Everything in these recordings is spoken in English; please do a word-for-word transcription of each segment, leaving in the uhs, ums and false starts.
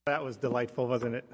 That was delightful, wasn't it?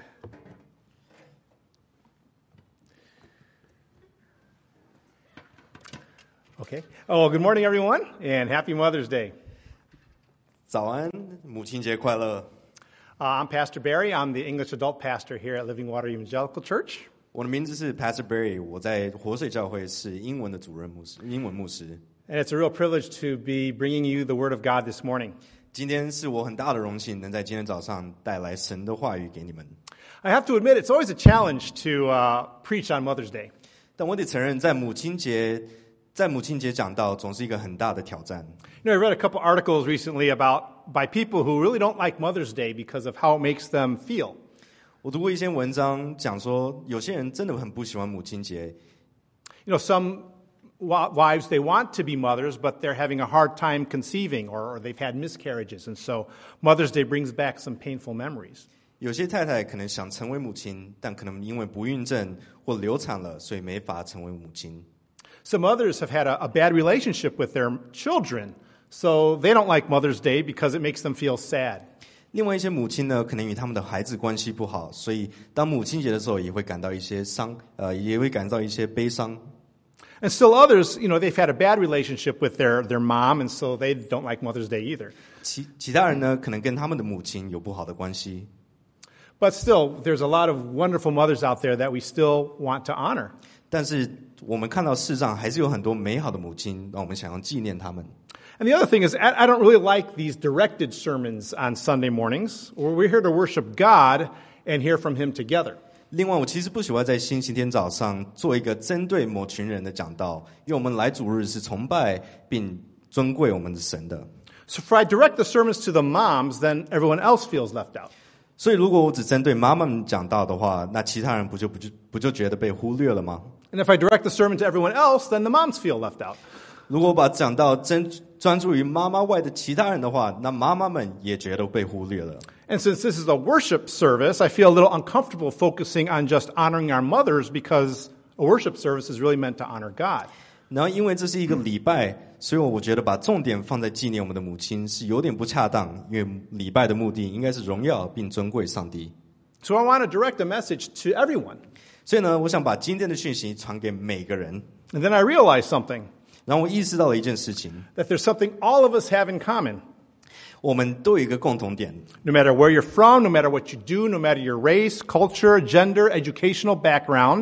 Okay. Oh, good morning, everyone, and happy Mother's Day. 早安，母亲节快乐。 Uh, I'm Pastor Barry. I'm the English adult pastor here at Living Water Evangelical Church. 我的名字是 Pastor Barry， 我在活水教会是英文的主任牧师，英文牧师。 And it's a real privilege to be bringing you the Word of God this morning. 今天是我很大的荣幸，能在今天早上带来神的话语给你们。 I have to admit, it's always a challenge to uh, preach on Mother's Day. 但我得承认，在母亲节，在母亲节讲道总是一个很大的挑战。 You know, I read a couple articles recently about by people who really don't like Mother's Day because of how it makes them feel. 我读过一些文章，讲说有些人真的很不喜欢母亲节。 You know, some wives, they want to be mothers, but they're having a hard time conceiving, or, or they've had miscarriages, and so Mother's Day brings back some painful memories. 有些太太可能想成为母亲，但可能因为不孕症或流产了，所以没法成为母亲。 Some others have had a, a bad relationship with their children, so they don't like Mother's Day because it makes them feel sad. 另外一些母亲呢，可能与他们的孩子关系不好，所以当母亲节的时候，也会感到一些伤，呃，也会感到一些悲伤。 And still others, you know, they've had a bad relationship with their, their mom, and so they don't like Mother's Day either. 其其他人呢，可能跟他们的母亲有不好的关系。 But still, there's a lot of wonderful mothers out there that we still want to honor. 但是我们看到世上还是有很多美好的母亲，让我们想要纪念他们。 And the other thing is, I don't really like these directed sermons on Sunday mornings, where we're here to worship God and hear from Him together. 另外，我其实不喜欢在星期天早上做一个针对某群人的讲道，因为我们来主日是崇拜并尊贵我们的神的。 So if I direct the sermons to the moms, then everyone else feels left out. 所以，如果我只针对妈妈们讲道的话，那其他人不就不就不就觉得被忽略了吗？ And if I direct the sermon to everyone else, then the moms feel left out. 如果我把讲道专专注于妈妈外的其他人的话，那妈妈们也觉得被忽略了。 And since this is a worship service, I feel a little uncomfortable focusing on just honoring our mothers because a worship service is really meant to honor God. 然后，因为这是一个礼拜，所以我觉得把重点放在纪念我们的母亲是有点不恰当，因为礼拜的目的应该是荣耀并尊贵上帝。 So I want to direct a message to everyone. 所以呢，我想把今天的讯息传给每个人。 And then I realized something. 然后我意识到了一件事情 That there's something all of us have in common. 我们都有一个共同点 No matter where you're from, no matter what you do, no matter your race, culture, gender, educational background,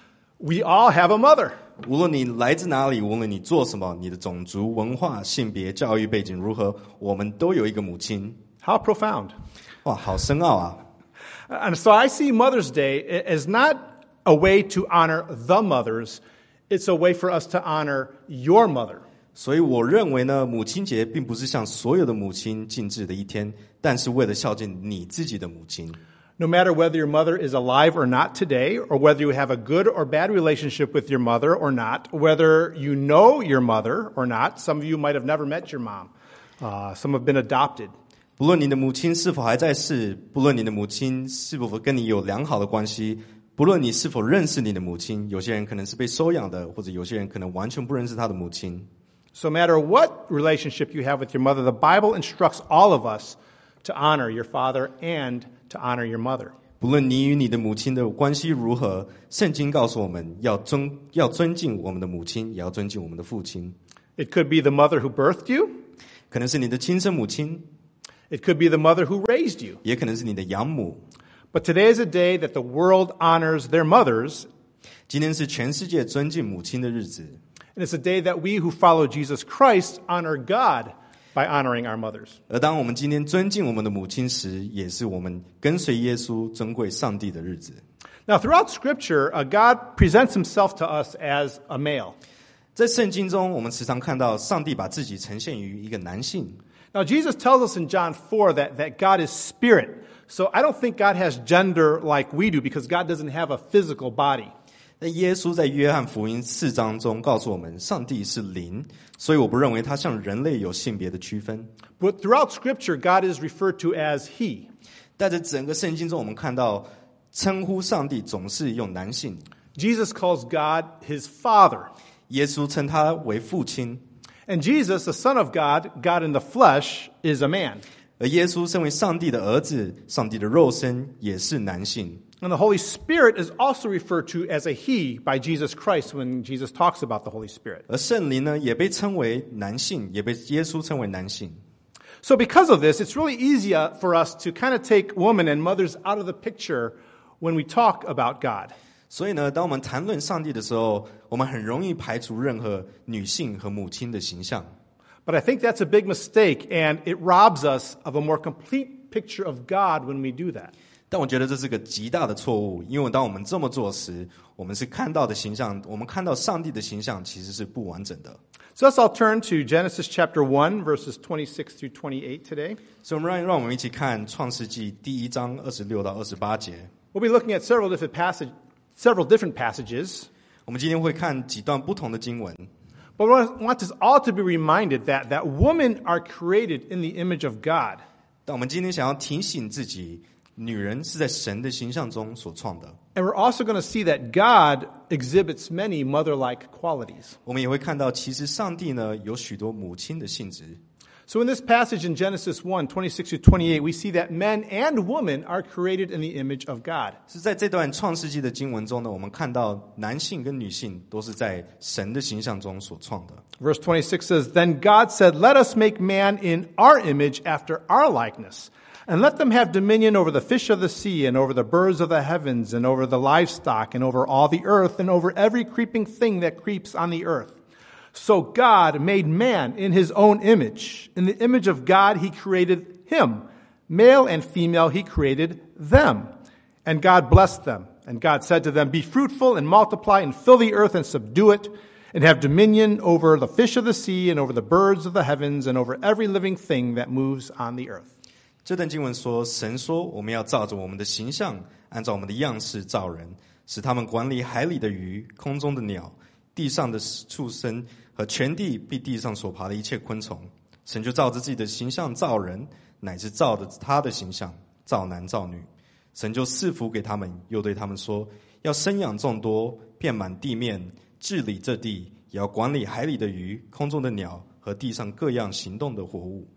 we all have a mother. 无论你来自哪里，无论你做什么，你的种族、文化、性别、教育背景如何，我们都有一个母亲。 How profound. 哇，好深奥啊。 And so I see Mother's Day as not a way to honor the mothers, it's a way for us to honor your mother. 所以我认为呢，母亲节并不是向所有的母亲敬致的一天，但是为了孝敬你自己的母亲。 No matter whether your mother is alive or not today, or whether you have a good or bad relationship with your mother or not, whether you know your mother or not, some of you might have never met your mom. Uh, some have been adopted. 不论你的母亲是否还在世，不论你的母亲是否跟你有良好的关系，不论你是否认识你的母亲，有些人可能是被收养的，或者有些人可能完全不认识他的母亲。 So no matter what relationship you have with your mother, the Bible instructs all of us to honor your father and to honor your mother. 不论你与你的母亲的关系如何，圣经告诉我们要尊要尊敬我们的母亲，也要尊敬我们的父亲。 It could be the mother who birthed you. 可能是你的亲生母亲， It could be the mother who raised you. 也可能是你的养母。 But today is a day that the world honors their mothers. 今天是全世界尊敬母亲的日子。 And it's a day that we who follow Jesus Christ honor God by honoring our mothers. 而当我们今天尊敬我们的母亲时，也是我们跟随耶稣尊贵上帝的日子。 Now, throughout Scripture, uh, God presents himself to us as a male. 在圣经中，我们时常看到上帝把自己呈现于一个男性。 Now, Jesus tells us in John four that, that God is spirit. So I don't think God has gender like we do because God doesn't have a physical body. 那耶稣在约翰福音四章中告诉我们，上帝是灵，所以我不认为他像人类有性别的区分。 But throughout Scripture, God is referred to as he. 但在整个圣经中，我们看到称呼上帝总是用男性。 Jesus calls God his father. 耶稣称他为父亲。 And Jesus, the Son of God, God in the flesh, is a man. 而耶稣身为上帝的儿子，上帝的肉身也是男性。 And the Holy Spirit is also referred to as a he by Jesus Christ when Jesus talks about the Holy Spirit. 而圣灵呢，也被称为男性，也被耶稣称为男性。 So because of this, it's really easy for us to kind of take women and mothers out of the picture when we talk about God. 所以呢，当我们谈论上帝的时候，我们很容易排除任何女性和母亲的形象。 But I think that's a big mistake, and it robs us of a more complete picture of God when we do that. 但我觉得这是个极大的错误，因为当我们这么做时，我们是看到的形象，我们看到上帝的形象其实是不完整的。 So let's all turn to Genesis chapter one, verses twenty-six through twenty-eight today. 所以我们让让我们一起看创世纪第一章二十六到二十八节。 We'll be looking at several different passage, several different passages. 我们今天会看几段不同的经文。 But I want us all to be reminded that, that women are created in the image of God. 但我们今天想要提醒自己，女人是在神的形象中所创的。 And we're also going to see that God exhibits many mother-like qualities. 我们也会看到，其实上帝呢有许多母亲的性质。 So in this passage in Genesis one, twenty-six through twenty-eight, we see that men and women are created in the image of God. 是在这段创世纪的经文中呢，我们看到男性跟女性都是在神的形象中所创的。 Verse twenty-six says, Then God said, Let us make man in our image after our likeness, and let them have dominion over the fish of the sea, and over the birds of the heavens, and over the livestock, and over all the earth, and over every creeping thing that creeps on the earth. So God made man in his own image. In the image of God he created him. Male and female he created them. And God blessed them. And God said to them, Be fruitful and multiply and fill the earth and subdue it, and have dominion over the fish of the sea, and over the birds of the heavens, and over every living thing that moves on the earth. 这段经文说，神说我们要照着我们的形象，按照我们的样式造人，使他们管理海里的鱼、空中的鸟、地上的畜生和全地并地上所爬的一切昆虫。神就照着自己的形象造人，乃是照着他的形象造男造女。神就赐福给他们，又对他们说，要生养众多，遍满地面，治理这地，也要管理海里的鱼、空中的鸟和地上各样行动的活物。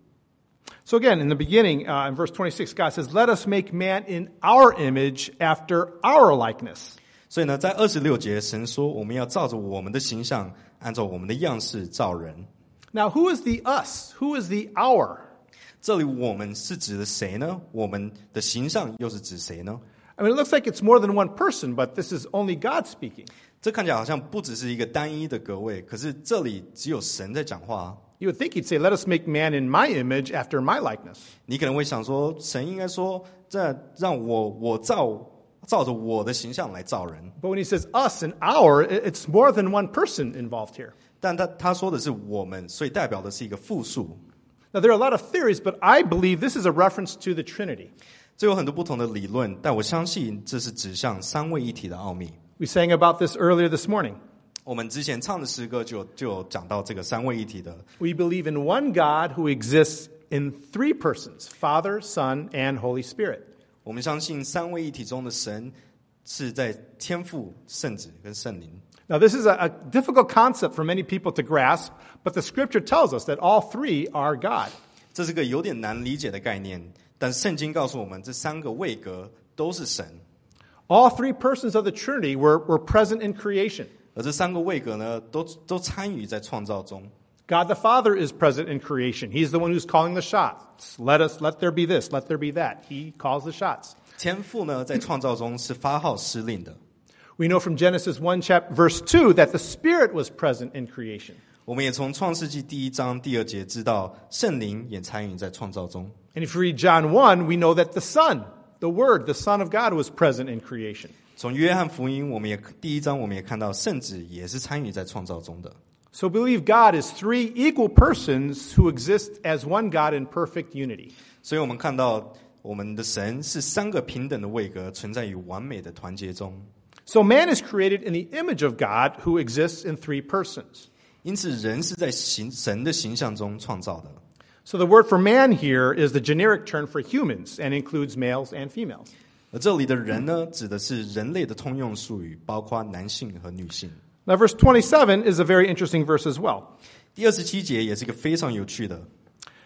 So again, in the beginning, uh, in verse twenty-six, God says, Let us make man in our image after our likeness. 所以呢，在二十六节，神说我们要照着我们的形象，按照我们的样式造人。 Now, who is the us? Who is the our? 这里我们是指的谁呢？我们的形象又是指谁呢？ I mean, it looks like it's more than one person, but this is only God speaking. 这看起来好像不只是一个单一的格位，可是这里只有神在讲话。 You would think he'd say, Let us make man in my image after my likeness. 你可能会想说，神应该说，这让我我照照着我的形象来造人。 But when he says us and our, it's more than one person involved here. 但他他说的是我们，所以代表的是一个复数。 Now, there are a lot of theories, but I believe this is a reference to the Trinity. 这有很多不同的理论，但我相信这是指向三位一体的奥秘。 We sang about this earlier this morning. 我们之前唱的诗歌就就有讲到这个三位一体的。 We believe in one God who exists in three persons, Father, Son, and Holy Spirit. 我们相信三位一体中的神是在天父、圣子跟圣灵。 Now, this is a, a difficult concept for many people to grasp, but the Scripture tells us that all three are God. 这是个有点难理解的概念，但圣经告诉我们，这三个位格都是神。 All three persons of the Trinity were, were present in creation. 而这三个位格呢，都都参与在创造中。 God the Father is present in creation. He's the one who's calling the shots. Let us, let there be this, let there be that. He calls the shots. 天父呢，在创造中是发号施令的。 We know from Genesis one, chapter, verse two, that the Spirit was present in creation. 我们也从创世纪第一章第二节知道，圣灵也参与在创造中。 And if you read John one, we know that the Son, the Word, the Son of God, was present in creation. 从约翰福音，我们也第一章我们也看到，圣子也是参与在创造中的。 So believe God is three equal persons who exist as one God in perfect unity. 所以我们看到，我们的神是三个平等的位格，存在于完美的团结中。 So man is created in the image of God who exists in three persons. 因此，人是在形神的形象中创造的。 So the word for man here is the generic term for humans and includes males and females. 而这里的人呢，指的是人类的通用术语，包括男性和女性。 Now verse twenty-seven is a very interesting verse as well. 第二十七节也是一个非常有趣的。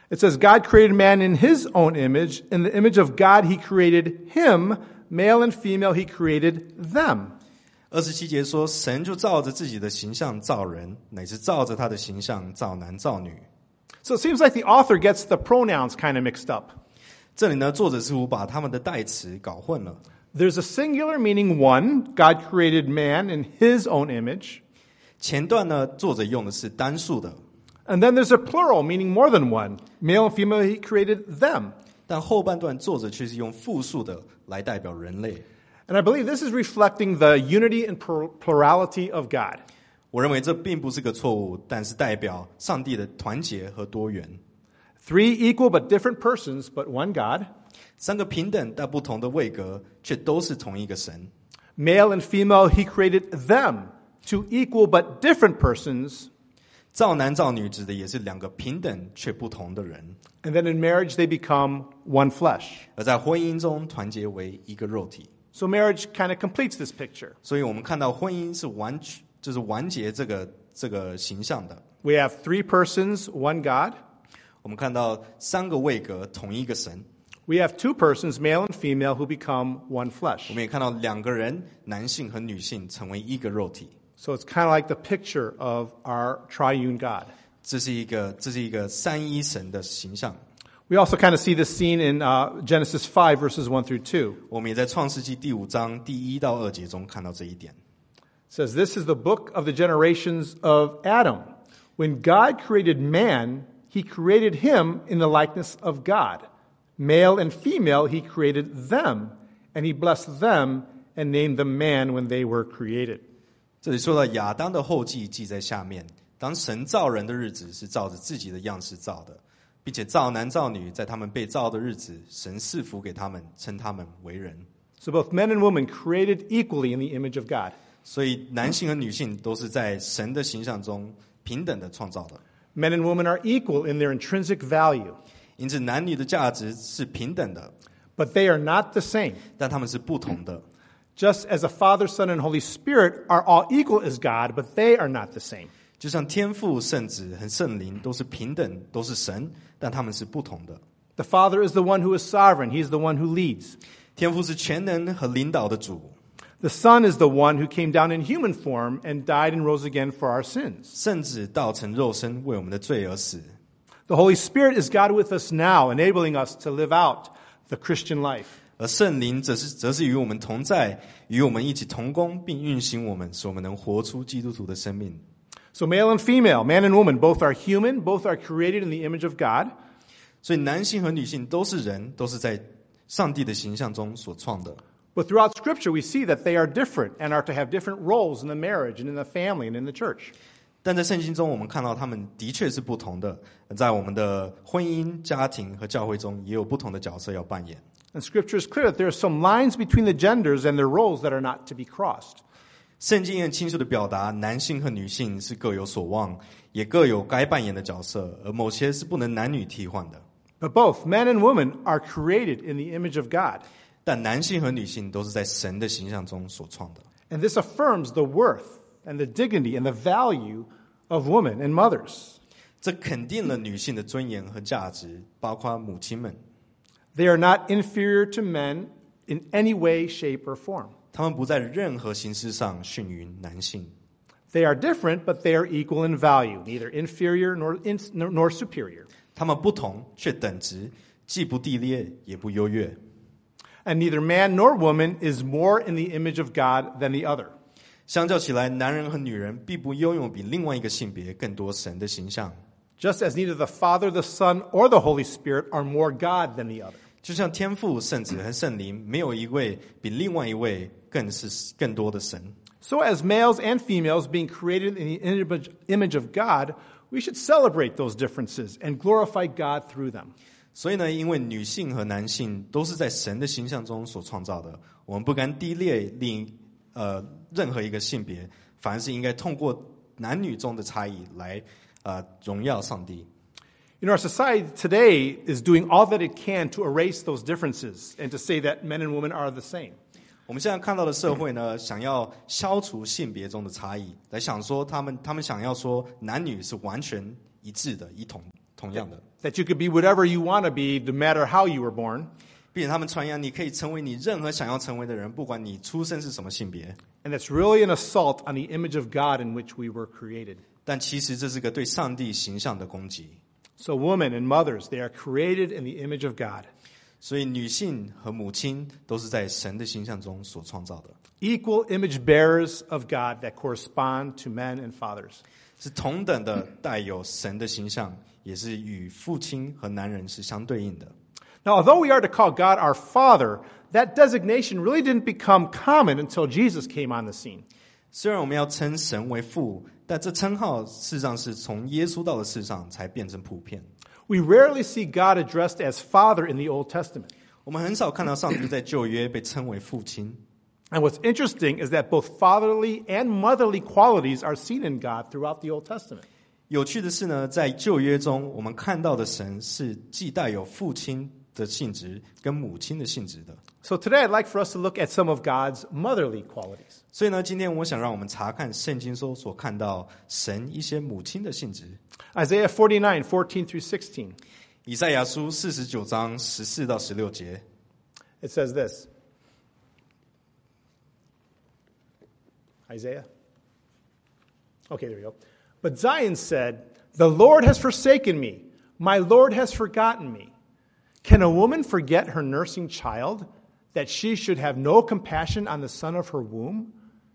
It says, God created man in his own image. In the image of God, he created him. Male and female, he created them. 二十七节说，神就照着自己的形象造人，乃是照着他的形象造男造女。 So it seems like the author gets the pronouns kind of mixed up. 这里呢，作者似乎把他们的代词搞混了。 There's a singular meaning one. God created man in his own image. 前段呢，作者用的是单数的， And then there's a plural meaning more than one. Male and female, he created them. 但后半段作者却是用复数的来代表人类。 And I believe this is reflecting the unity and plurality of God. 我认为这并不是个错误，但是代表上帝的团结和多元。 Three equal but different persons, but one God. 三个平等但不同的位格，却都是同一个神。 Male and female, he created them. Two equal but different persons. 造男造女指的也是两个平等却不同的人， And then in marriage, they become one flesh. 而在婚姻中团结为一个肉体。 So marriage kind of completes this picture. 所以我们看到婚姻是完，就是完结这个这个形象的。 We have three persons, one God. 我们看到三个位格，同一个神。 We have two persons, male and female, who become one 我 flesh. 们也看到两个人，男性和女性成为一个肉体。 So it's kind of like the picture of our triune God. 这是一个这是一个三一神的形象。 We also kind of see this scene in uh, Genesis five, verses one through two. 我们也在创世纪第五章第一到二节中看到这一点。 It says, This is the book of the generations of Adam. When God created man, he created him in the likeness of God. Male and female, he created them. And he blessed them and named them man when they were created. 这里说到亚当的后记记在下面，当神造人的日子是照着自己的样式造的，并且造男造女，在他们被造的日子，神赐福给他们，称他们为人。 So both men and women created equally in the image of God. 所以男性和女性都是在神的形象中平等的创造的， Men and women are equal in their intrinsic value, 因此男女的价值是平等的， but they are not the same. 但他们是不同的。 Just as the Father, Son, and Holy Spirit are all equal as God, but they are not the same. 就像天父、圣子和圣灵都是平等，都是神，但他们是不同的。 The Father is the one who is sovereign. He is the one who leads. 天父是全能和领导的主， The Son is the one who came down in human form and died and rose again for our sins. 圣子道成肉身，为我们的罪而死。 The Holy Spirit is God with us now, enabling us to live out the Christian life. 而圣灵则是则是与我们同在，与我们一起同工，并运行我们，使我们能活出基督徒的生命。 So male and female, man and woman, both are human, both are created in the image of God. 所以男性和女性都是人，都是在上帝的形象中所创的。 But throughout Scripture, we see that they are different and are to have different roles in the marriage and in the family and in the church. 但在圣经中，我们看到他们的确是不同的，在我们的婚姻、家庭和教会中，也有不同的角色要扮演。 And Scripture is clear that there are some lines between the genders and their roles that are not to be crossed. 圣经很清楚的表达，男性和女性是各有所望，也各有该扮演的角色，而某些是不能男女替换的。 But both men and women are created in the image of God. 但男性和女性都是在神的形象中所创的。 And this affirms the worth and the dignity and the value of women and mothers. 这肯定了女性的尊严和价值，包括母亲们。 They are not inferior to men in any way, shape, or form. 他们不在任何形式上逊于男性。 They are different, but they are equal in value, neither inferior nor, in, nor superior. 他们不同却等值，既不地劣也不优越。 And neither man nor woman is more in the image of God than the other. 相较起来，男人和女人并不拥有比另外一个性别更多神的形象。 Just as neither the Father, the Son, or the Holy Spirit are more God than the other. 就像天父、圣子和圣灵，没有一位比另外一位更是更多的神。 So as males and females being created in the image, image of God, we should celebrate those differences and glorify God through them. 所以呢，因为女性和男性都是在神的形象中所创造的，我们不该低劣另呃任何一个性别，反而是应该通过男女中的差异来呃荣耀上帝。 You know, our society today is doing all that it can to erase those differences and to say that men and women are the same. 我们现在看到的社会呢，想要消除性别中的差异，来想说他们他们想要说男女是完全一致的，一同同样的， that you could be whatever you want to be, no matter how you were born. 并且他们传扬你可以成为你任何想要成为的人，不管你出生是什么性别。 And it's really an assault on the image of God in which we were created. 但其实这是个对上帝形象的攻击。 So women and mothers, they are created in the image of God. 所以女性和母亲都是在神的形象中所创造的， Equal image bearers of God that correspond to men and fathers. 是同等的带有神的形象，也是与父亲和男人是相对应的。 Now, although we are to call God our Father, that designation really didn't become common until Jesus came on the scene. 虽然我们要称神为父，但这称号事实上是从耶稣到的世上才变成普遍。 We rarely see God addressed as Father in the Old Testament. 我们很少看到上帝在旧约被称为父亲。 And what's interesting is that both fatherly and motherly qualities are seen in God throughout the Old Testament. 有趣的是呢，在旧约中，我们看到的神是既带有父亲的性质跟母亲的性质的。 So today I'd like for us to look at some of God's motherly qualities. 所以呢，今天我想让我们查看圣经中所看到神一些母亲的性质。 Isaiah forty-nine, fourteen through sixteen. 以赛亚书四十九章十四到十六节， It says this. Isaiah? Okay, there we go. But Zion said, "The Lord has forsaken me. My Lord has forgotten me. Can a woman forget her nursing child, that she should have no compassion on the son of her womb?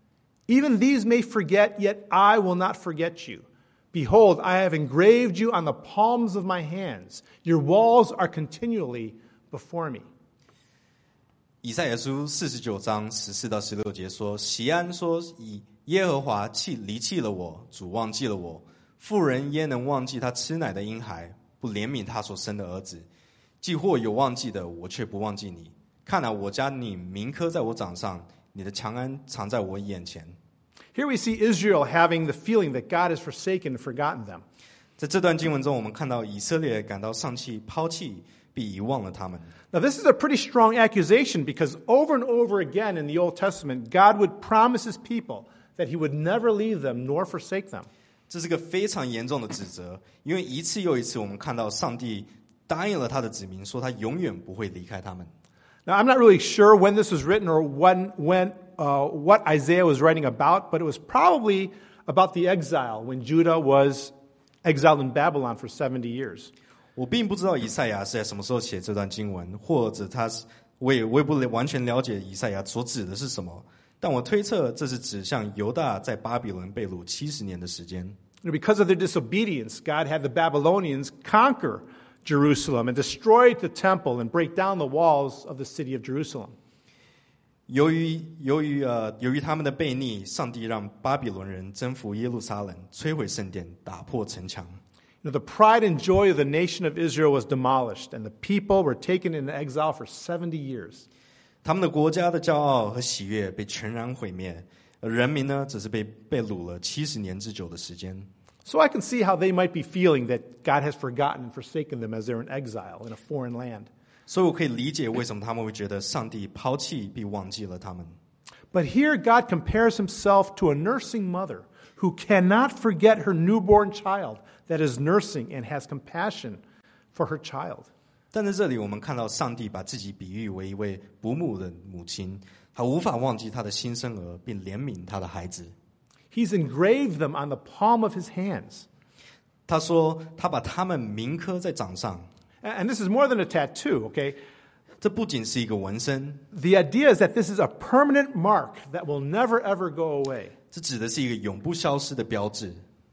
Even these may forget, yet I will not forget you. Behold, I have engraved you on the palms of my hands. Your walls are continually before me." 以赛亚书四十九章十四到十六节说：锡安说，以耶和华弃离弃了我，主忘记了我。妇人焉能忘记她吃奶的婴孩，不怜悯她所生的儿子？既或有忘记的，我却不忘记你。看啊，我将你铭刻在我掌上，你的强安藏在我眼前。 Here we see Israel having the feeling that God has forsaken and forgotten them. 在这段经文中，我们看到以色列感到上气抛弃，并遗忘了他们。 Now, this is a pretty strong accusation because over and over again in the Old Testament, God would promise his people that he would never leave them nor forsake them. 这是个非常严重的指责，因为一次又一次，我们看到上帝答应了他的子民，说他永远不会离开他们。 Now, I'm not really sure when this was written or when, when, uh, what Isaiah was writing about, but it was probably about the exile when Judah was exiled in Babylon for seventy years. 我并不知道以赛亚是在什么时候写这段经文，或者他是我也我也不完全了解以赛亚所指的是什么，但我推测这是指向犹大在巴比伦被掳七十年的时间。 Because of their disobedience, God had the Babylonians conquer Jerusalem and destroy the temple and break down the walls of the city of Jerusalem. 由于由于呃由于他们的悖逆，上帝让巴比伦人征服耶路撒冷，摧毁圣殿，打破城墙。 You know, the pride and joy of the nation of Israel was demolished, and the people were taken into exile for seventy years. 他们的国家的骄傲和喜悦被全然毁灭，而人民呢，只是被被掳了七十年之久的时间。 So I can see how they might be feeling that God has forgotten and forsaken them as they're in exile in a foreign land. 所以我可以理解为什么他们会觉得上帝抛弃并忘记了他们。 But here God compares himself to a nursing mother who cannot forget her newborn child that is nursing and has compassion for her child. 但在这里，我们看到上帝把自己比喻为一位哺母的母亲，她无法忘记她的新生儿，并怜悯她的孩子。 He's engraved them on the palm of his hands. 他说，他把他们铭刻在掌上。 And this is more than a tattoo, okay? 这不仅是一个纹身， The idea is that this is a permanent mark that will never, ever go away. 这指的是一个永不消失的标志。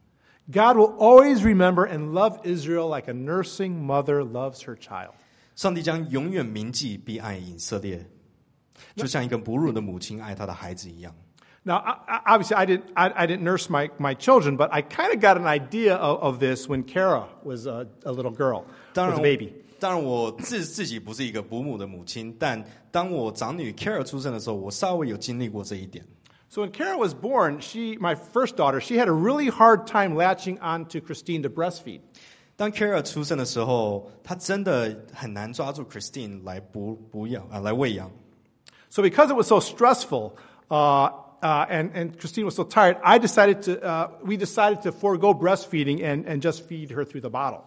God will always remember and love Israel like a nursing mother loves her child. 上帝将永远铭记并爱以色列，就像一个哺乳的母亲爱她的孩子一样。 Now, obviously, I didn't, I, I didn't nurse my, my children, but I kind of got an idea of, of this when Kara was a, a little girl, was a baby. 当然，我自自己不是一个哺母的母亲，但当我长女 Kara 出生的时候，我稍微有经历过这一点。 So when Kara was born, she, my first daughter, she had a really hard time latching onto Christine to breastfeed. 当 Kara 出生的时候，她真的很难抓住 Christine 来哺哺养啊，来喂养。 So because it was so stressful, uh, uh, and, and Christine was so tired, I decided to, uh, we decided to forego breastfeeding and, and just feed her through the bottle.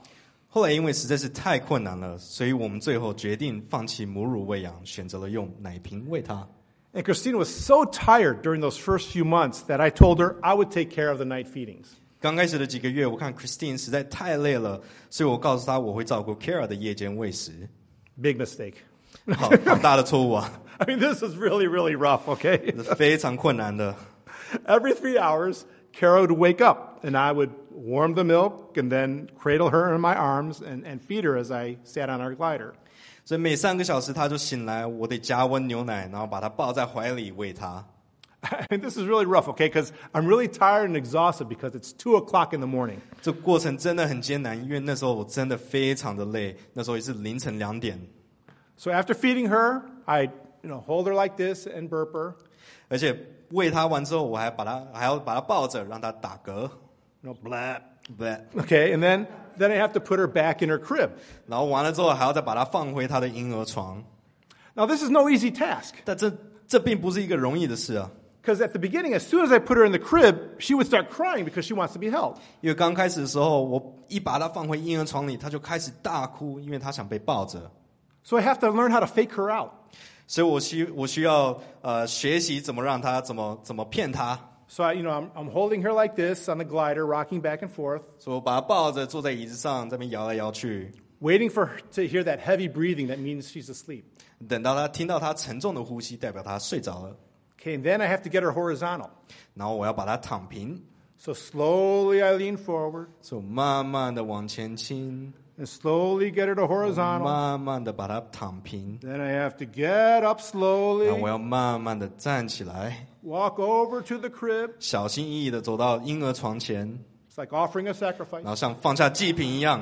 后来因为实在是太困难了，所以我们最后决定放弃母乳喂养，选择了用奶瓶喂她。 And Christina was so tired during those first few months that I told her I would take care of the night feedings. 刚开始的几个月，我看 Christine 实在太累了，所以我告诉她我会照顾 Kara 的夜间喂食。 Big mistake. 好好大的错误啊！ I mean, this is really, really rough, okay? 是非常困难的。 Every three hours, Kara would wake up, and I would warm the milk and then cradle her in my arms and, and feed her as I sat on our glider. 所以每三个小时她就醒来，我得加温牛奶，然后把她抱在怀里喂她。 And this is really rough, okay? Because I'm really tired and exhausted because it's two o'clock in the morning. 这过程真的很艰难，因为那时候我真的非常的累，那时候也是凌晨两点。 So after feeding her, I, you know, hold her like this and burp her. 而且喂她完之后，我还把她还要把她抱着，让她打嗝。 You know, blah. 不， Okay, and then, then I have to put her back in her crib. 然后完了之后还要再把她放回她的婴儿床。 Now, this is no easy task. 但这这并不是一个容易的事啊。 Because at the beginning, as soon as I put her in the crib, she would start crying because she wants to be held. 因为刚开始的时候，我一把她放回婴儿床里，她就开始大哭，因为她想被抱着。 So I have to learn how to fake her out. 所以我需我需要呃学习怎么让她怎么怎么骗她。 So I, you know, I'm, I'm holding her like this on the glider, rocking back and forth, 所以我把她抱着，坐在椅子上，在那边摇来摇去， waiting for her to hear that heavy breathing. That means she's asleep. 等到她听到她沉重的呼吸，代表她睡着了。 Okay, and then I have to get her horizontal. 然后我要把她躺平， So slowly I lean forward 所以我慢慢的往前倾， and slowly get her to horizontal. 慢慢的把她躺平， Then I have to get up 然后 slowly, 我要慢慢的站起来， walk over to the crib. 小心翼翼的走到婴儿床前， It's like offering a 然 sacrifice. 后像放下祭品一样，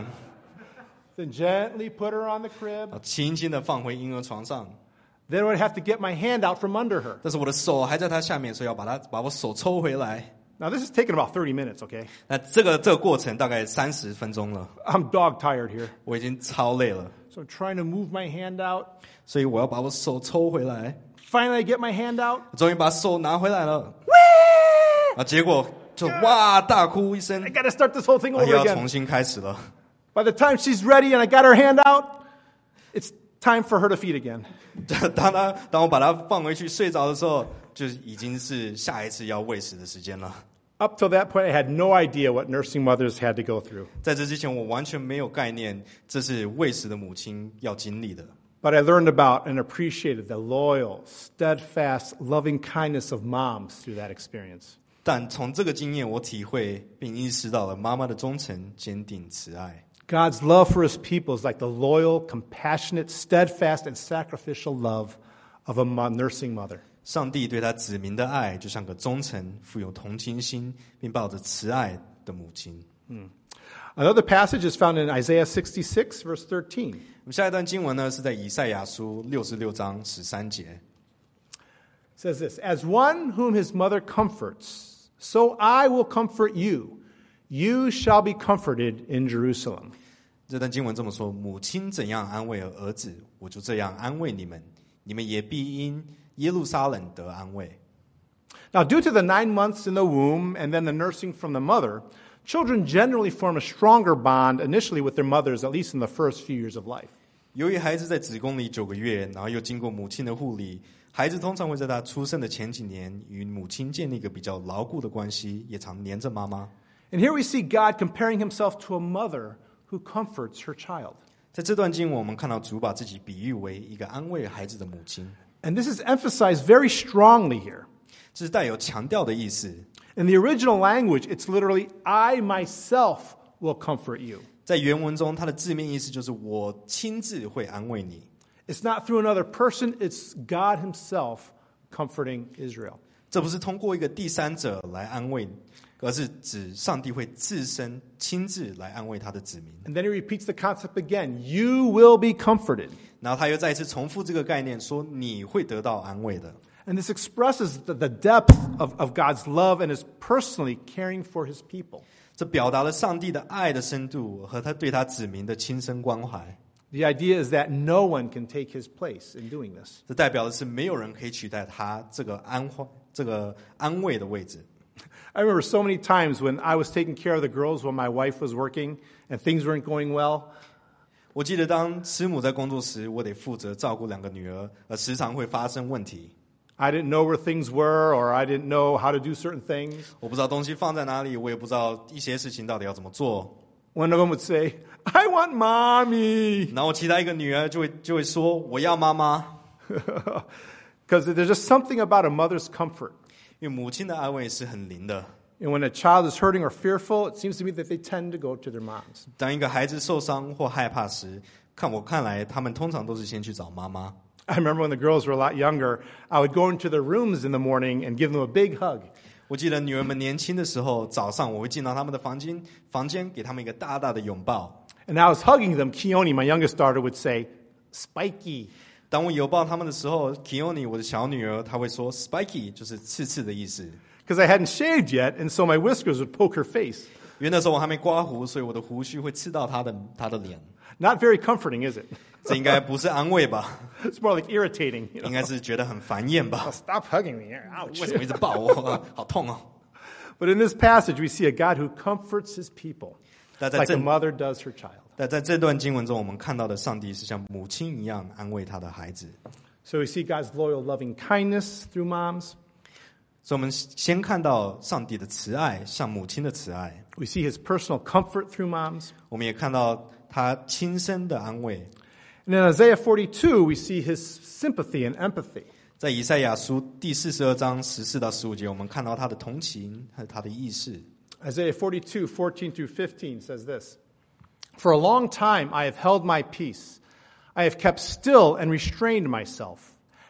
Then gently put her on the 然 crib. 后轻轻的放回婴儿床上。 Then I would have to get my hand out from under her. 但是我的手还在她下面，所以要把她把我手抽回来。 Now, this is taking about thirty minutes, okay? 那这个这个过程大概三十分钟了， I'm dog tired here. 我已经超累了， So I'm trying to move my hand out. 所以我要把我手抽回来。 Finally, I get my hand out. 终于把手拿回来了，啊，结果就哇大哭一声， I got to start this whole thing 啊 over 又要 again. 重新开始了。 By the time she's ready and I got her hand out, it's time for her to feed again. 当他当我把他放回去睡着的时候，就已经是下一次要喂食的时间了。 Up till that point, I had no idea what nursing mothers had to go through. 在这之前，我完全没有概念，这是喂食的母亲要经历的。 But I learned about and appreciated the loyal, steadfast, loving kindness of moms through that experience. 但从这个经验，我体会并意识到了妈妈的忠诚、坚定、慈爱。 God's love for his people is like the loyal, compassionate, steadfast, and sacrificial love of a mo- nursing mother. 上帝对他子民的爱，就像个忠诚、富有同情心，并抱着慈爱的母亲。 Another passage is found in Isaiah sixty-six, verse thirteen. 我们下一段经文呢，是在以赛亚书六十六章十三节。 It says this, As one whom his mother comforts, so I will comfort you. You shall be comforted in Jerusalem. 这段经文这么说：母亲怎样安慰儿子，我就这样安慰你们，你们也必因耶路撒冷得安慰。 Now, due to the nine months in the womb and then the nursing from the mother, children generally form a stronger bond initially with their mothers, at least in the first few years of life. 由于孩子在子宫里九个月，然后又经过母亲的护理，孩子通常会在他出生的前几年与母亲建立一个比较牢固的关系，也常黏着妈妈。 And here we see God comparing himself to a mother who comforts her child. 在这段经文，我们看到主把自己比喻为一个安慰孩子的母亲， And this is emphasized very strongly here. 这是带有强调的意思。 In the original language, it's literally, I myself will comfort you. 在原文中，它的字面意思就是我亲自会安慰你。 It's not through another person, it's God himself comforting Israel. 这不是通过一个第三者来安慰，而是指上帝会自身亲自来安慰他的子民。 And then he repeats the concept again, you will be comforted. 然后他又再一次重复这个概念，说你会得到安慰的。 And this expresses the, the depth of, of God's love and his personally caring for his people. 这表达了上帝的爱的深度和他对他子民的亲身关怀。 The idea is that no one can take his place in doing this. 这代表的是没有人可以取代他这个安这个安慰的位置。 I remember so many times when I was taking care of the girls while my wife was working and things weren't going well. 我记得当师母在工作时，我得负责照顾两个女儿，而时常会发生问题。 I didn't know where things were, or I didn't know how to do certain things. 我不知道东西放在哪里，我也不知道一些事情到底要怎么做。 One of them would say, "I want mommy." 然后其他一个女儿就会就会说：“我要妈妈。” Because there's just something about a mother's comfort. 因为母亲的安慰是很灵的。 And when a child is hurting or fearful, it seems to me that they tend to go to their moms. 当一个孩子受伤或害怕时，看我看来，他们通常都是先去找妈妈。 I remember when the girls were a lot younger, I would go into their rooms in the morning and give them a big hug. 我记得女儿们年轻的时候，早上我会进到他们的房间，房间给他们一个大大的拥抱。 And I was hugging them. Keone, my youngest daughter, would say, "Spiky." 当我拥抱他们的时候 ，Keone 我的小女儿，她会说 "spiky" 就是刺刺的意思。 Because I hadn't shaved yet, and so my whiskers would poke her face. 因为那时候我还没刮胡，所以我的胡须会刺到她的她的脸。 Not very comforting, is it? 这应该不是安慰吧？ It's more like irritating. You know? 应该是觉得很烦厌吧？ Stop hugging me. Ouch. 为什么一直抱我？好痛哦！ But in this passage, we see a God who comforts his people 但在 like 这 a mother does her child. 但在这段经文中，我们看到的上帝是像母亲一样安慰他的孩子。 So we see God's loyal, loving kindness through moms. 所以我们先看到上帝的慈爱，像母亲的慈爱。 We see his personal comfort through moms. 我们也看到他亲身的安慰。 And in Isaiah forty-two, we see his sympathy and empathy. 在以赛亚书第四十二章十四到十五节，我们看到他的同情和他的意识。 Isaiah forty-two, fourteen through fifteen says this, "For a long time I have held my peace. I have kept still and restrained myself.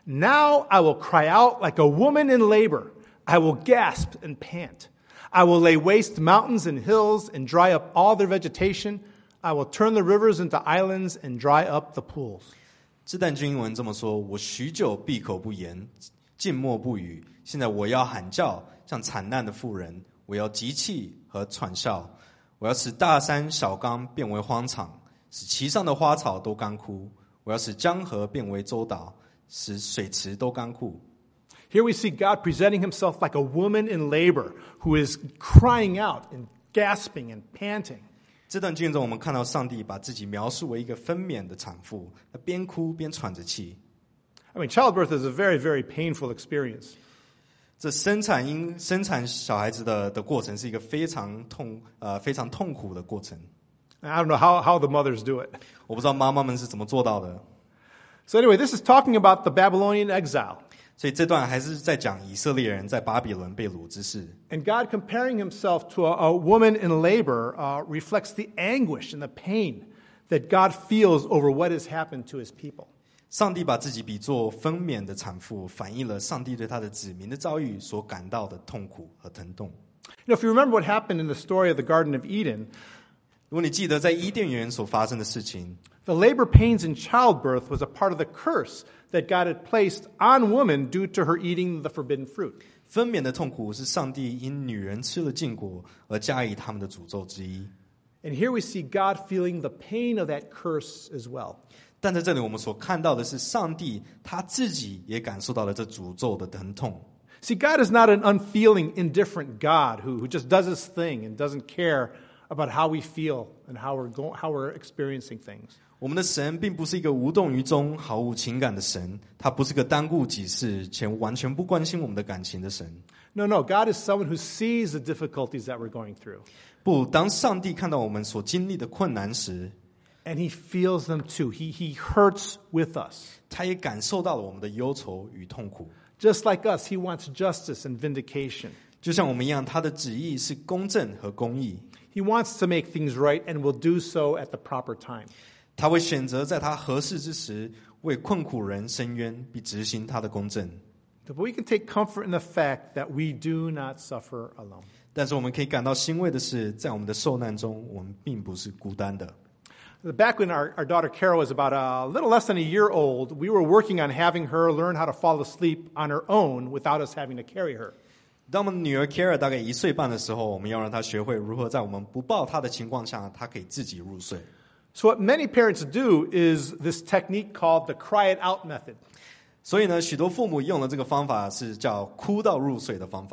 Now I will cry out like a woman in labor. I will gasp and pant. I will lay waste mountains and hills and dry up all their vegetation. I will turn the rivers into islands and dry up the pools." 这段经文这么说：我许久闭口不言，静默不语。现在我要喊叫，像惨难的妇人；我要集气和喘笑。我要使大山小冈变为荒场，使其上的花草都干枯。我要使江河变为洲岛，使水池都干枯。 Here we see God presenting himself like a woman in labor who is crying out and gasping and panting. 这段经文中，我们看到上帝把自己描述为一个分娩的产妇，她边哭边喘着气。 I mean, childbirth is a very, very painful experience. 这生产因生产小孩子的的过程是一个非常痛呃非常痛苦的过程。 I don't know how, how the mothers do it. 我不知道妈妈们是怎么做到的。 So anyway, this is talking about the Babylonian exile. 所以这段还是在讲以色列人在巴比伦被掳之事。 And God comparing himself to a, a woman in labor uh, reflects the anguish and the pain that God feels over what has happened to his people. 上帝把自己比作分娩的产妇，反映了上帝对他的子民的遭遇所感到的痛苦和疼痛。 You know, if you remember what happened in the story of the Garden of Eden, 如果你记得在伊甸园所发生的事情， the labor pains in childbirth was a part of the curse that God had placed on woman due to her eating the forbidden fruit. 分娩的痛苦是上帝因女人吃了禁果而加以他们的诅咒之一。 And here we see God feeling the pain of that curse as well. 但在这里，我们所看到的是，上帝他自己也感受到了这诅咒的疼痛。 See, God is not an unfeeling, indifferent God who, who just does his thing and doesn't care about how we feel and how we're go, how we're experiencing things. 我们的神并不是一个无动于衷、毫无情感的神，他不是个单顾己事且完全不关心我们的感情的神。 No, no, God is someone who sees the difficulties that we're going through. 不，当上帝看到我们所经历的困难时， And he feels them too. He, he hurts with us. 他也感受到了我们的忧愁与痛苦。 Just like us, he wants justice and vindication. 就像我们一样，他的旨意是公正和公义。 He wants to make things right and will do so at the proper time. 他会选择在他合适之时，为困苦人伸冤，并执行他的公正。 But we can take comfort in the fact that we do not suffer alone. 但是我们可以感到欣慰的是，在我们的受难中，我们并不是孤单的。 Back when our, our daughter Carol was about a little less than a year old, we were working on having her learn how to fall asleep on her own without us having to carry her. 当我们女儿 Kara 大概一岁半的时候，我们要让她学会如何在我们不抱她的情况下，她可以自己入睡。 So what many parents do is this technique called the cry it out method. 所以呢，许多父母用的这个方法是叫哭到入睡的方法。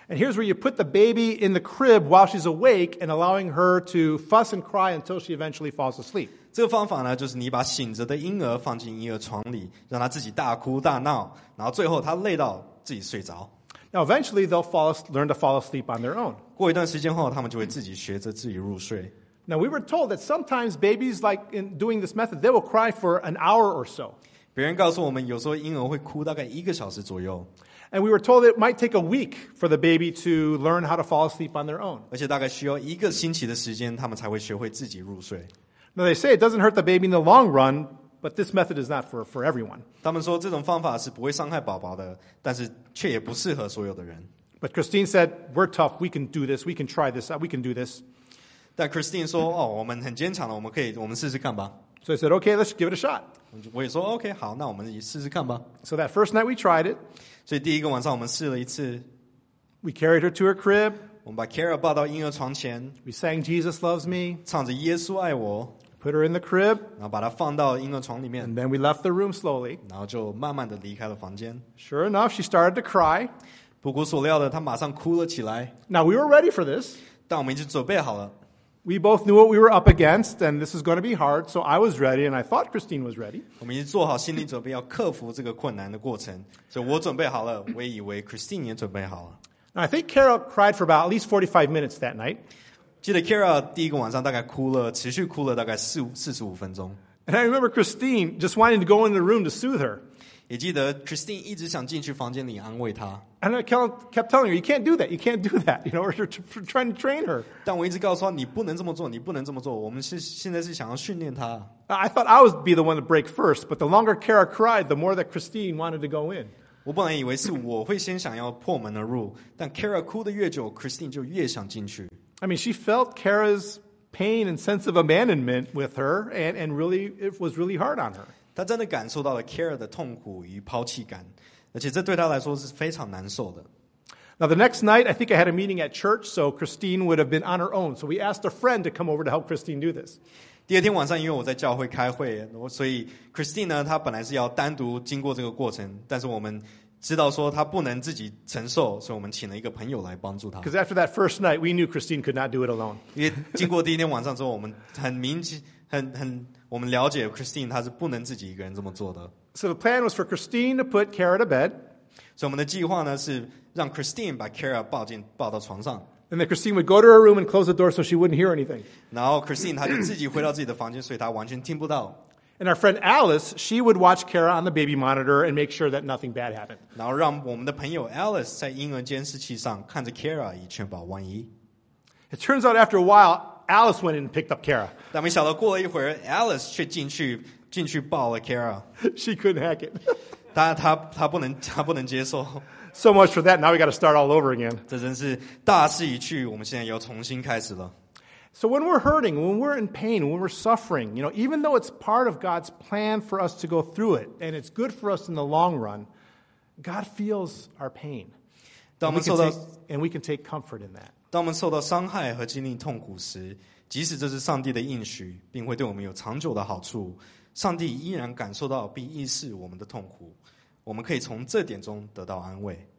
And here's where you put the baby in the crib while she's awake and allowing her to fuss and cry until she eventually falls asleep. 这个方法呢，就是你把醒着的婴儿放进婴儿床里，让他自己大哭大闹，然后最后他累到自己睡着。 Now, eventually, they'll fall, learn to fall asleep on their own. 过一段时间后，他们就会自己学着自己入睡。 Now, we were told that sometimes babies, like in doing this method, they will cry for an hour or so. 别人告诉我们，有时候婴儿会哭大概一个小时左右， And we were told it might take a week for the baby to learn how to fall asleep on their own. 而且大概需要一个星期的时间，他们才会学会自己入睡。 Now, they say it doesn't hurt the baby in the long run, but this method is not for, for everyone. 他们说这种方法是不会伤害宝宝的，但是却也不适合所有的人。 But Christine said, we're tough, we can do this, we can try this, we can do this. 但 Christine 说：“哦，我们很坚强的，我们可以，我们试试看吧。” So I said, okay, let's give it a shot. 我也说 OK， 好，那我们也试试看吧。 So that first night we tried it. 所以第一个晚上我们试了一次， We carried her to her crib. 我们把 Kara 抱到婴儿床前， We sang Jesus Loves Me, 唱着耶稣爱我， put her in the crib, 然后把她放到婴儿床里面， and then we left the room slowly. 然后就慢慢的离开了房间。 Sure enough, she started to cry. 不出所料的，她马上哭了起来。 Now, we were ready for this. 但我们已经准备好了， We both knew what we were up against, and this is going to be hard, so I was ready, and I thought Christine was ready. 我们已经做好心理准备，要克服这个困难的过程。所以我准备好了，我也以为 Christine 也准备好了。 Now, I think Carol cried for about at least forty-five minutes that night. 记得 Kara 第一个晚上大概哭了，持续哭了大概四四十五分钟。 And I remember Christine just wanting to go into the room to soothe her. 也记得 Christine 一直想进去房间里安慰她， And I kept telling her, you can't do that, you can't do that. You know, we're trying to train her. 但我一直告诉她你不能这么做，你不能这么做。我们是现在是想要训练她。 I thought I would be the one to break first, but the longer Kara cried, the more that Christine wanted to go in. 我本来以为是我会先想要破门而入，但 Kara 哭得越久 ，Christine 就越想进去。 I mean, she felt Kara's pain and sense of abandonment with her, and, and really, it was really hard on her. 她真的感受到了 Kara 的痛苦与抛弃感，而且这对她来说是非常难受的。 Now, the next night, I think I had a meeting at church, so Christine would have been on her own. So we asked a friend to come over to help Christine do this. 第二天晚上，因为我在教会开会，所以 Christine 呢，她本来是要单独经过这个过程，但是我们知道说她不能自己承受，所以我们请了一个朋友来帮助她。 Because after that first night, we knew Christine could not do it alone. 因为经过第一天晚上之后，我们很明显、很很，我们了解 Christine 她是不能自己一个人这么做的。 So the plan was for Christine to put Kara to bed, 所以我们的计划呢是让 Christine 把 Kara 抱进抱到床上， and then Christine would go to her room and close the door so she wouldn't hear anything. 然后 Christine 她就自己回到自己的房间，所以她完全听不到。 And our friend Alice, she would watch Kara on the baby monitor and make sure that nothing bad happened. 然后让我们的朋友 Alice 在婴儿监视器上看着 Kara，以确保万一。 It turns out after a while, Alice went in and picked up Kara. 但没想到过了一会儿 ，Alice 却进去进去抱了 Kara， She couldn't hack it. 她她她不能她不能接受， So much for that. Now we got to start all over again. 这真是大势已去，我们现在要重新开始了。 So when we're hurting, when we're in pain, when we're suffering, you know, even though it's part of God's plan for us to go through it, and it's good for us in the long run, God feels our pain. 当我 And we 们 can 受到 take, and we can take comfort in that. 当我们受到伤害和经历痛苦时，即使这是上帝的应许，并会对我们有长久的好处，上帝依然感受到并意识我们的痛苦，我们可以从这点中得到安慰。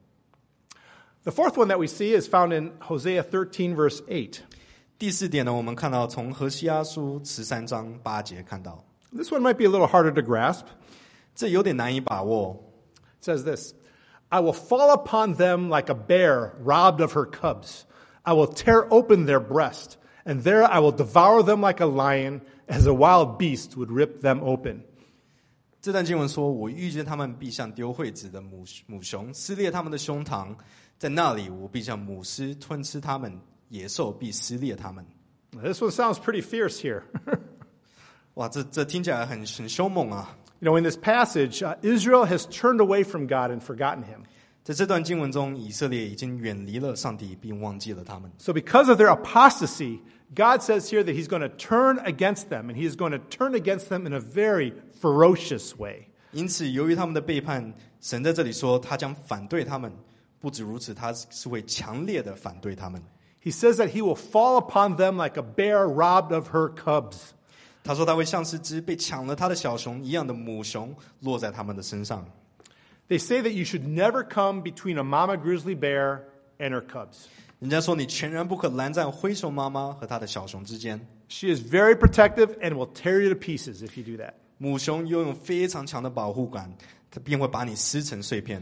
The fourth one that we see is found in Hosea thirteen, verse eight. 第四点呢，我们看到从何西阿书十三章八节看到， This one might be a little harder to grasp. 这有点难以把握。 It says this, I will fall upon them like a bear robbed of her cubs. I will tear open their breast, and there I will devour them like a lion, as a wild beast would rip them open. 这段经文说：“我遇见他们，必像丢惠子的母母熊撕裂他们的胸膛，在那里我必像母狮吞吃他们，野兽必撕裂他们。” This one sounds pretty fierce here. 哇，这这听起来很很凶猛啊！ You know, in this passage, uh, Israel has turned away from God and forgotten him. 在这段经文中，以色列已经远离了上帝，并忘记了他们。 So because of their apostasy, God says here that he's going to turn against them, and he is going to turn against them in a very ferocious way. 因此，由于他们的背叛，神在这里说，他将反对他们。不止如此，他是会强烈的反对他们。 He says that he will fall upon them like a bear robbed of her cubs. 他说他会像是只被抢了他的小熊一样的母熊落在他们的身上。 They say that you should never come between a mama grizzly bear and her cubs. 人家说你全然不可拦在灰熊妈妈和她的小熊之间。 She is very protective and will tear you to pieces if you do that. 母熊拥有非常强的保护感，它便会把你撕成碎片。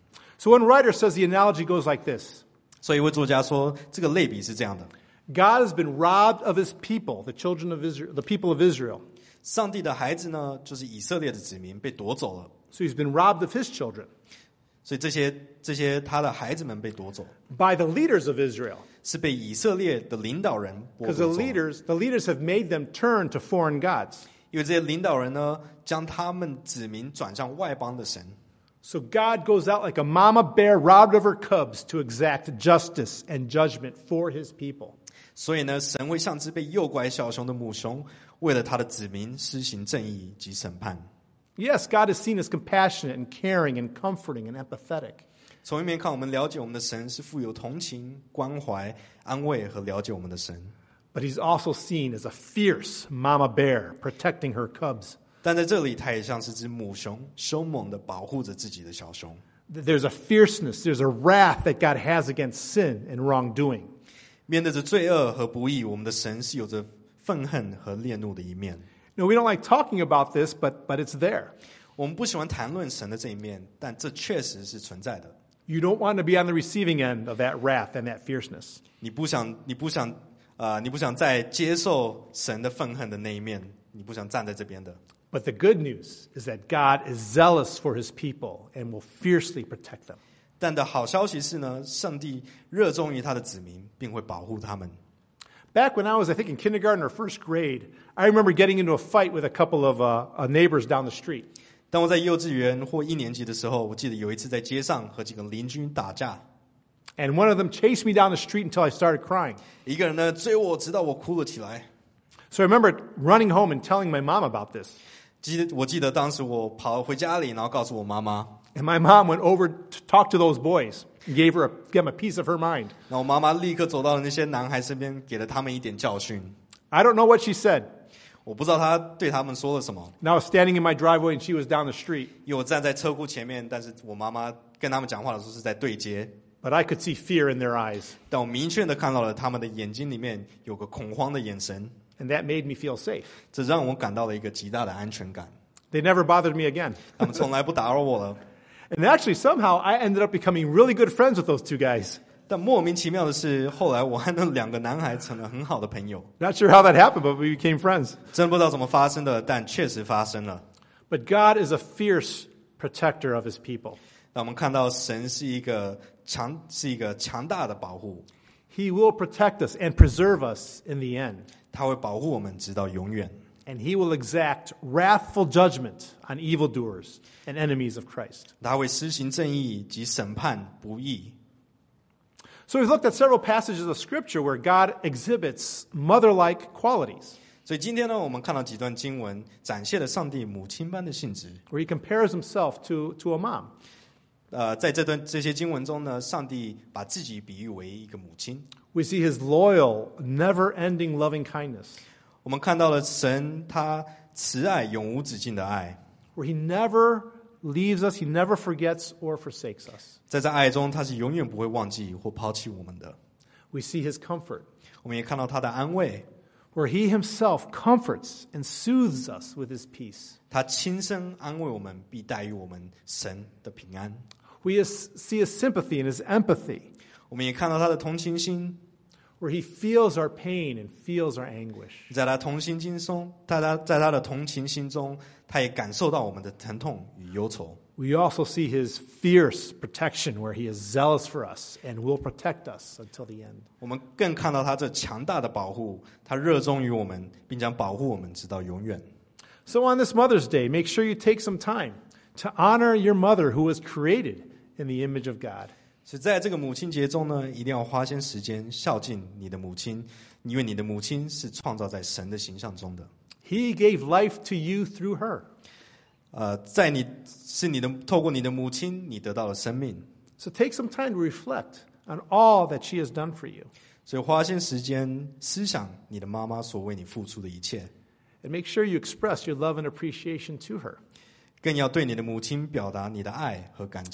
So one writer says the analogy goes like this. 所以一位作家说，这个类比是这样的： God has been robbed of his people, the children of Israel, the people of Israel. 上帝的孩子呢，就是以色列的子民被夺走了， So he's been robbed of his children 所以这些这些他的孩子们被夺走， by the leaders of Israel. 是被以色列的领导人剥 Because the 夺走了。 leaders, the leaders have made them turn to foreign gods. 因为这些领导人呢，将他们子民转向外邦的神， So God goes out like a mama bear robbed of her cubs to exact justice and judgment for his people. 所以呢，神会像只被诱拐小熊的母熊，为了他的子民施行正义及审判。 Yes, God is seen as compassionate and caring and comforting and empathetic. 从一面看，我们了解我们的神是富有同情、关怀、安慰和了解我们的神。 But he's also seen as a fierce mama bear protecting her cubs. 但在这里，他也像是只母熊，凶猛地保护着自己的小熊。 There's a fierceness, there's a wrath that God has against sin and wrongdoing. 面对着罪恶和不义，我们的神是有着愤恨和烈怒的一面。 No, we don't like talking about this, but, but it's there. 我们不喜欢谈论神的这一面，但这确实是存在的。 You don't want to be on the receiving end of that wrath and that fierceness. 你不想，你不想，呃，你不想再接受神的愤恨的那一面，你不想站在这边的。 But the good news is that God is zealous for his people and will fiercely protect them. 但的好消息是呢，上帝热衷于他的子民，并会保护他们。 Back when I was, I think, in kindergarten or first grade, I remember getting into a fight with a couple of uh, uh, neighbors down the street. 当我在幼稚园或一年级的时候，我记得有一次在街上和几个邻居打架， And one of them chased me down the street until I started crying. 一个人呢追我，直到我哭了起来。 So I remember running home and telling my mom about this. 记得我记得当时我跑回家里，然后告诉我妈妈， And my mom went over to talk to those boys and gave her a, gave them a piece of her mind. 然后我妈妈立刻走到了那些男孩身边，给了他们一点教训。 I don't know what she said. 我不知道她对他们说了什么， And I was standing in my driveway and she was down the street. 因为我站在车库前面，但是我妈妈跟他们讲话的时候是在对接， But I could see fear in their eyes. 但我明确的看到了他们的眼睛里面有个恐慌的眼神， And that made me feel safe. 这让我感到了一个极大的安全感。 They never bothered me again. 他们从来不打扰我了。 And actually, somehow, I ended up becoming really good friends with those two guys. 但莫名其妙的是，后来我和那两个男孩成了很好的朋友。 Not sure how that happened, but we became friends. 真不知道怎么发生的，但确实发生了。 But God is a fierce protector of his people. 那我们看到神是一个强，是一个强大的保护， He will protect us and preserve us in the end. 他会保护我们直到永远。 And he will exact wrathful judgment on evildoers and enemies of Christ. 他会施行正义及审判不义。 So we've looked at several passages of Scripture where God exhibits mother-like qualities, 所以今天呢，我们看到几段经文，展现了上帝母亲般的性质。 where he compares himself to, to a mom. 呃，在这段这些经文中呢，上帝把自己比喻为一个母亲。 We see his loyal, never-ending loving kindness, 我们看到了神他慈爱永无止境的爱， where he never leaves us, he never forgets or forsakes us. 在这爱中，他是永远不会忘记或抛弃我们的。 We see his comfort, 我们也看到他的安慰， where he himself comforts and soothes us with his peace. 他亲身安慰我们，必带予我们神的平安。 We is- see his sympathy and his empathy, 我们也看到他的同情心， where he feels our pain and feels our anguish. 在他同心经中，在他在他的同情心中，他也感受到我们的疼痛与忧愁。 We also see his fierce protection, where he is zealous for us and will protect us until the end. 我们更看到他这强大的保护，他热衷于我们，并将保护我们直到永远。 So on this Mother's Day, make sure you take some time to honor your mother who was created in the image of God. 所以在这个母亲节中呢，一定要花些时间孝敬你的母亲，因为你的母亲是创造在神的形象中的。 He gave life to you through her. 呃，在你是你的透过你的母亲，你得到了生命。 So take some time to reflect on all that she has done for you. 所以花些时间思想你的妈妈所为你付出的一切， And make sure you express your love and appreciation to her. 更要对你的母亲表达你的爱和感激。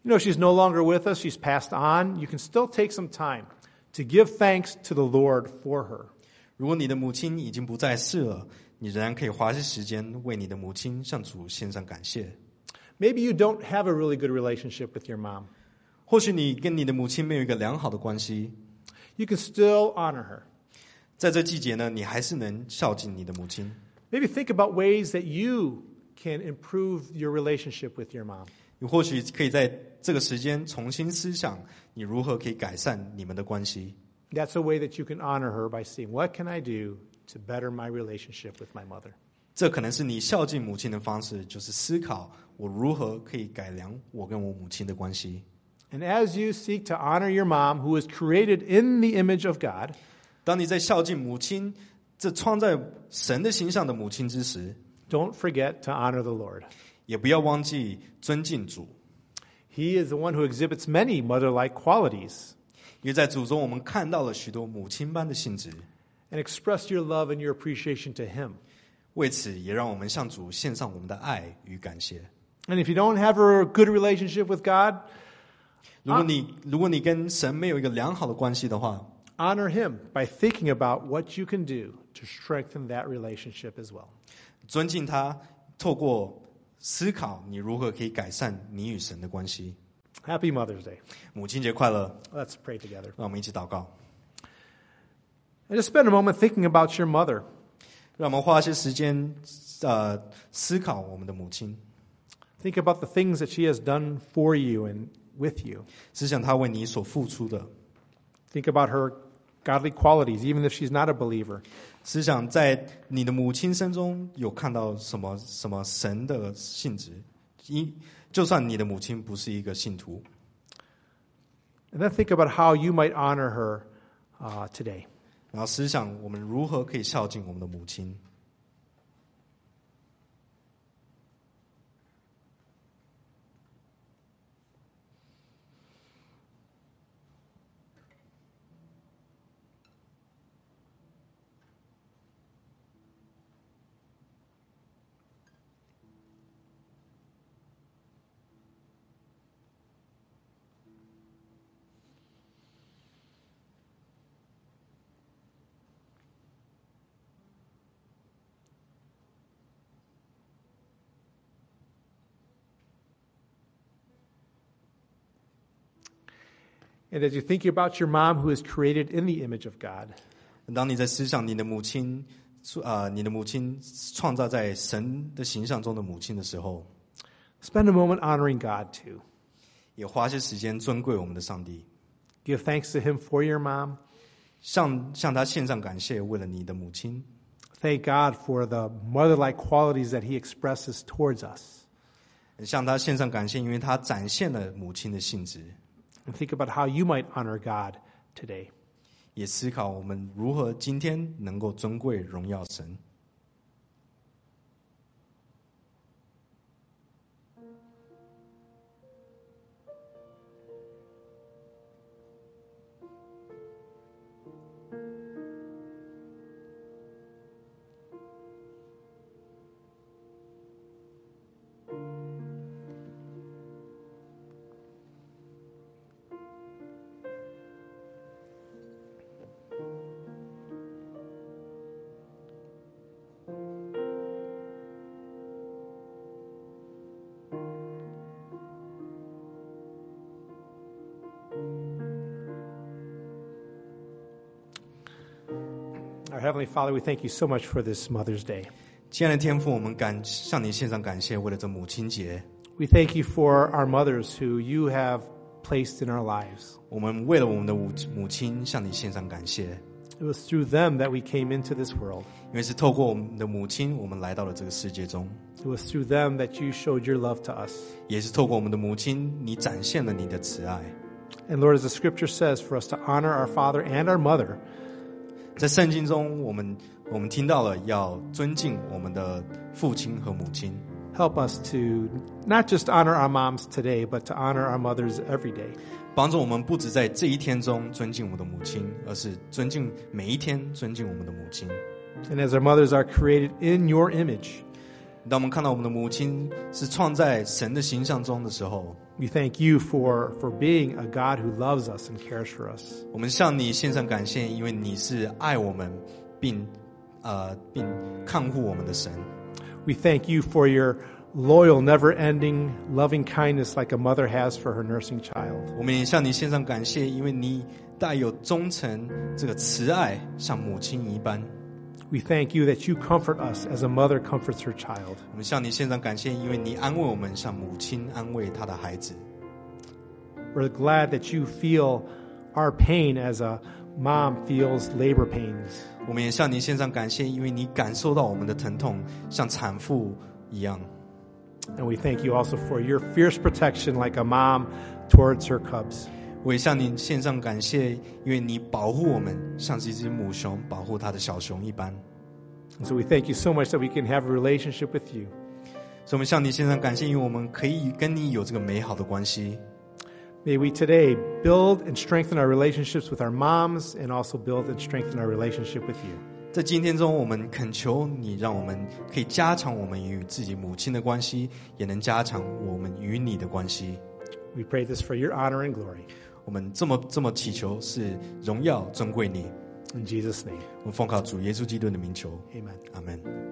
You know, she's no longer with us, she's passed on. You can still take some time to give thanks to the Lord for her. 如果你的母亲已经不在世了，你仍然可以花些时间为你的母亲向主献上感谢。 Maybe you don't have a really good relationship with your mom. 或许你跟你的母亲没有一个良好的关系， You can still honor her. 在这季节呢，你还是能孝敬你的母亲。 Maybe think about ways that you can improve your relationship with your mom. 你或许可以在这个时间重新思想，你如何可以改善你们的关系。 That's a way that you can honor her by seeing, what can I do to better my relationship with my mother? 这可能是你孝敬母亲的方式，就是思考我如何可以改良我跟我母亲的关系。 And as you seek to honor your mom, who is created in the image of God, 当你在孝敬母亲，这创在神的形象的母亲之时， don't forget to honor the Lord. 也不要忘记尊敬主， He is the one who exhibits many mother-like qualities. 因为在主中我们看到了许多母亲般的性质。 And express your love and your appreciation to him. 为此，也让我们向主献上我们的爱与感谢。 And if you don't have a good relationship with God, 如果你如果你跟神没有一个良好的关系的话， honor him by thinking about what you can do to strengthen that relationship as well. 尊敬他，透过思考你如何可以改善你与神的关系。 Happy Mother's Day. 母亲节快乐！ Let's pray together. 让我们一起祷告， And just spend a moment thinking about your mother. 让我们花一些时间，呃，思考我们的母亲， Think about the things that she has done for you and with you. 思想她为你所付出的， Think about her godly qualities, even if she's not a believer. 思想在你的母亲身中有看到什么什么神的性质，一就算你的母亲不是一个信徒， And then think about how you might honor her uh, today. 然后思想我们如何可以孝敬我们的母亲。 And as you think about your mom who is created in the image of God, 当你在思想你的母亲，呃，你的母亲创造在神的形象中的母亲的时候， spend a moment honoring God too. 也花些时间尊贵我们的上帝， Give thanks to him for your mom. 向向他献上感谢，为了你的母亲， Thank God for the mother-like qualities that he expresses towards us. 向他献上感谢，因为他展现了母亲的性质。 And think about how you might honor God today. 也思考我们如何今天能够尊贵荣耀神。 Our Heavenly Father, we thank you so much for this Mother's Day. 亲爱的天父，我们感向你献上感谢，为了这母亲节， We thank you for our mothers who you have placed in our lives. 我们为了我们的母母亲向你献上感谢， It was through them that we came into this world. 因为是透过我们的母亲，我们来到了这个世界中， It was through them that you showed your love to us. 也是透过我们的母亲，你展现了你的慈爱。 And Lord, as the scripture says, for us to honor our father and our mother, 在圣经中，我们我们听到了要尊敬我们的父亲和母亲， help us to not just honor our moms today, but to honor our mothers every day. 帮助我们不只在这一天中尊敬我们的母亲，而是尊敬每一天尊敬我们的母亲。 And as our mothers are created in your image, 当我们看到我们的母亲是创在神的形象中的时候， we thank you for, for being a God who loves us and cares for us. 我们向你献上感谢，因为你是爱我们并呃并看护我们的神。 We thank you for your loyal, never-ending, loving kindness like a mother has for her nursing child. 我们也向你献上感谢，因为你带有忠诚这个慈爱，像母亲一般。 We thank you that you comfort us as a mother comforts her child. 我们向你献上感谢，因为你安慰我们，像母亲安慰她的孩子。 We're glad that you feel our pain as a mom feels labor pains. 我们也向你献上感谢，因为你感受到我们的疼痛，像产妇一样。 And we thank you also for your fierce protection like a mom towards her cubs. 我也向你献上感谢，因为你保护我们，像是一只母熊保护它的小熊一般。 And so we thank you so much that we can have a relationship with you. 所以我们向你献上感谢，因为我们可以跟你有这个美好的关系。 May we today build and strengthen our relationships with our moms and also build and strengthen our relationship with you. 在今天中，我们恳求你，让我们可以加强我们与自己母亲的关系，也能加强我们与你的关系。 We pray this for your honor and glory. 我们这么这么祈求，是荣耀尊贵你。 In Jesus' name, 我们奉靠主耶稣基督的名求， amen. 阿门。